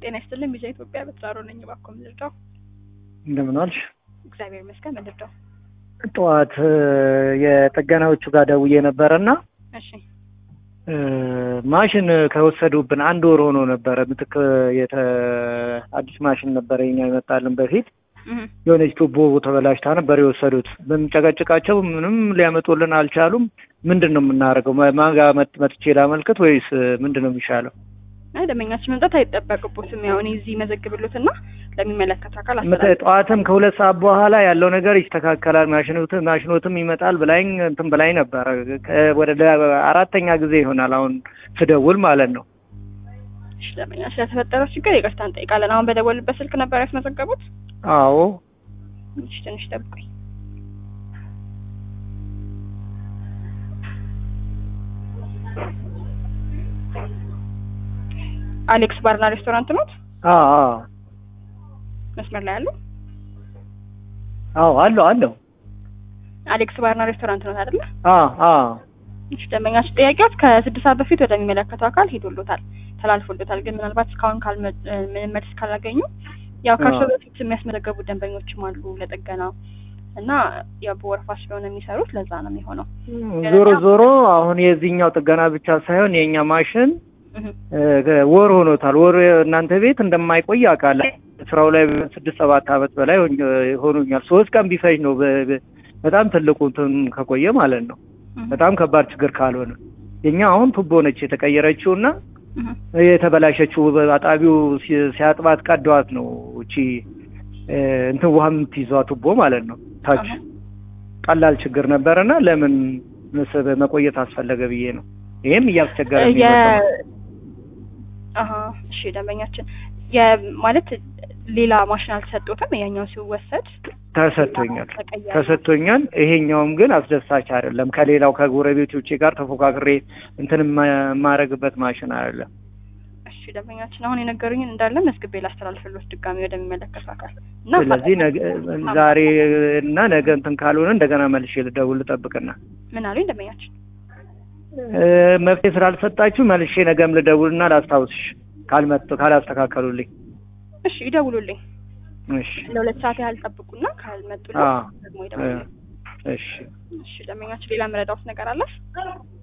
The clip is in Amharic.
ጤና ይስጥልኝ ቢዛ ኢትዮጵያ በትራሮ ነኝ ባኮም ልርዳው እንደምን ዋልሽ እግዚአብሔር ይመስገን ልርዳው ጠዋት የጥገናዎቹ ጋር ደውዬ ነበርና እሺ ማሽን ከወሰዱብን አንድ ወር ሆኖ ነበር ምትክ አዲስ ማሽን ነበር የኛ ይመጣልን በፊት የሆነች ቱቦ ተበላሽታ ነበር የወሰዱት በመጨቃጨቃቸው ምንም ሊያመጡልን አልቻሉም ምንድነው የምናደርገው ማጋ መጥቼ ላመልከት ወይስ ምንድነው የሚሻለው ደመኛችን መምጣት አይጠበቅቦትም ያው እኔ እዚህ መዘግብሉትና ለሚመለከት አካል ጠዋትም ከሁለት ሰዓት በኋላ ያለው ነገር ይስተካከላል ማሽኖትም ይመጣል ብላኝ እንትን ብላኝ ነበር ወደ አራተኛ ጊዜ ይሆናል አሁን ስደውል ማለት ነው እሺ ደመኛ ስለተፈጠረው ችግር ይቅርታ እንጠይቃለን አሁን በደወልበት ስልክ ነበር ያስመዘገቡት አዎ እሺ ትንሽ ጠብቁኝ አሌክስ ባርና ሬስቶራንት ነው አዎ መስመር ላይ አሉ አለው አሌክስ ባርና ሬስቶራንት ነው አይደል አዎ እሺ ደመኛሽ ጥያቄዎች ከ6 ሰዓት በፊት ወደሚመለከተው አካል ሄዶሎታል ተላልፎሎታል ግን ምናልባት እስካሁን ምንም መልስ ካላገኙ ያው ከርሶ በፊት የሚያስመዘገቡ ደንበኞችም አሉ ለጥገናው እና ያው በወረፋ ስለሆነ የሚሰሩት ለዛ ነው የሚሆነው ዞሮ አሁን የዚህኛው ጥገና ብቻ ሳይሆን የኛ ማሽን ወር ሆኖታል ወር እናንተ ቤት እንደማይቆይ አቃለ ስራው ላይ 6-7 አመት በላይ ሆኖኛል 3 ቀን ቢፈጅ ነው በጣም ትልቁ እንትን ከቆየ ማለት ነው በጣም ከባድ ችግር ካልሆነ የኛ አሁን ቱቦ ነች የተቀየረችውና የተበላሸችው አጣቢው ሲያጥባት ቀዷት ነው እቺ እንትን ውሃም ትይዟ ቱቦ ማለት ነው ታች ቀላል ችግር ነበርና ለምን መቆየት አስፈለገ ብዬ ነው ይሄም ያስቸገረኝ ነው እሺ ደንበኛችን ማለት ሌላ ማሽን አልተሰጠውም ያኛው ሲወሰድ ተሰጥቶኛል ይሄኛውም ግን አስደሳች አይደለም ከሌላው ከጎረቤቶቼ ጋር ተፎካክሬ እንትን ማረግበት ማሽን አይደለም እሺ ደንበኛችን አሁን የነገሩኝ እንዳለ መስግቤ ላስተላልፍልዎት ድጋሚ ወደሚመለከት አካል እና ስለዚህ ዛሬ እና ነገ እንትን ካልሆነ እንደገና መልሼ ልደውል ልጠብቅና ምን አሉኝ ደንበኛችን መፍትሄ ስላልሰጣችሁ መልሼ ነገም ልደውልና ላስታውስሽ ካላስተካከሉልኝ እሺ ይደውሉልኝ እሺ ለ2 ሰዓት ያህል ጠብቁና ካልመጡልኝ ደግሞ ይደውሉልኝ እሺ ደንበኛችን ሌላ መረዳት ነገር አለ